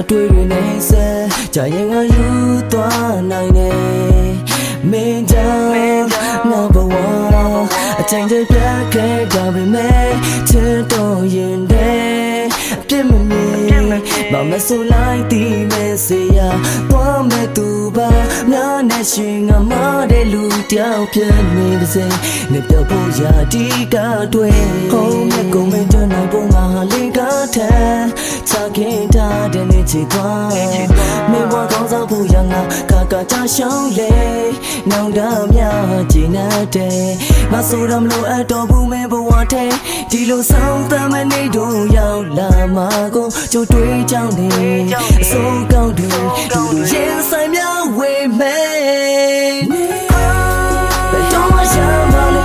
တွေ့ရနေစကြာရင်ငါယူသွားနိုင်နေမင်းကြောင့်ငါဘဝအချိန်တွေပြတ်ခဲ့ကြပြီမဲ့ချစ်တော်ရင်တဲ့အပြစ်မမြင်ဘာမဆိုလိုက်ဒီမဲ့စေရသွားမဲ့သူပါများနဲ့ရှင်ငါမတဲ့လူတယောက်ဖြစ်နေပါစေနေပြောဖို့ရာဒီကတွေ့ဟုတ်မြတ်ကုန်မင်းတို့နိုင်ဖို့ငါလေးကထဲချခင်ထားတဲ့နေချီသွားမင်းဘဝကောင်းစားဖို့ရာငါကာချရှောင်းလေနောင်တများကြည်နေတဲ့ငါဆိုတော့မလို့အတော်ဘူးမင်းဘဝထဲဒီလိုဆောင်သမ်းမနေတော့ရောက်လာမှာကိုကြိုတွေးကြောင်းနေအစိုးကောင်းတွေသူတို့ရင်ဆိုင်များဝေမဲ့ဘယ်တော့မှရမှာလဲ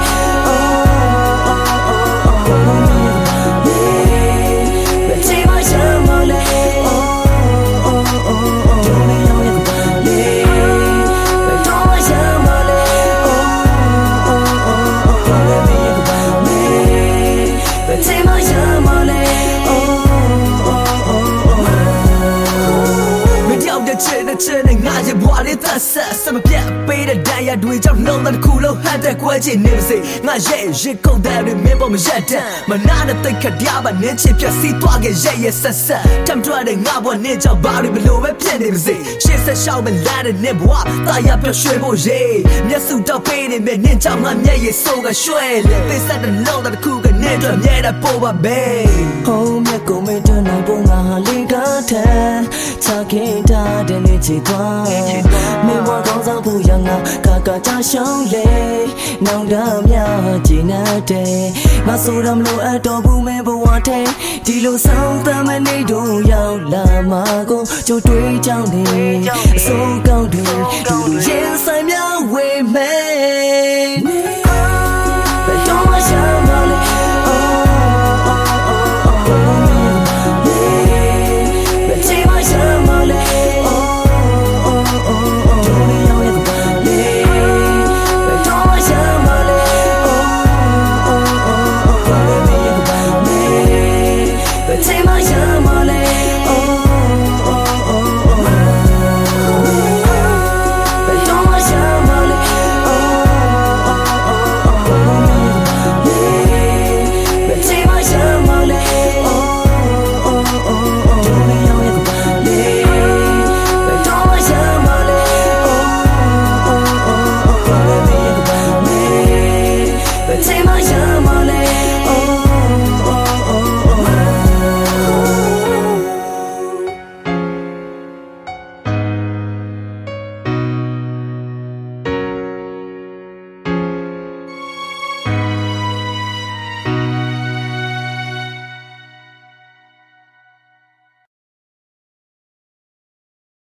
ချစ်ငါရဲ့ဘဝလေးသက်ဆက်စမပြတ်ပေးတဲ့တရားတွေကြောင့်လုံးတဲ့ခုလုံးဟန်တဲ့ခွဲချင်နေပါစေငါရဲ့ရစ်ကုန်တဲ့တွေမင်းပေါ်မရက်တဲ့မနာတဲ့တိတ်ခတ်ရပါနင်းချစ်ပြစီးသွားခဲ့ရဲ့ဆက်ဆက်တမ်ထွားတဲ့ငါဘဝနဲ့ကြောင့်ဘာတွေဘလို့ပဲဖြစ်နေပါစေရှေ့ဆက်ရှောက်မလာတဲ့နေဘဝတာယာပျော်ရွှင်ဖို့ရေးမျက်စုတော့ပေးနေမဲ့နင်းကြောင့်ငါမျက်ရည်စိုးကရွှဲလေသိစတဲ့လုံးတဲ့ခုကနေတော့မြဲတဲ့ပေါ်ပါပဲဟိုးမြက်ကုန်မဲ့တွန်းနိုင်ဖို့ငါလေးကထဲချခင်ထားတဲ့နေချီသွားမင်းဘဝကောင်းစားဖို့ရာငါကာချရှောင်းလေနောင်တများကြည်နေတဲ့ငါဆိုတော့မလို့အတော်ဘူးမင်းဘဝထဲဒီလိုဆောင်သမ်းမနေတော့ရောက်လာမှာကိုကြိုတွေးကြောင်းနေအစိုး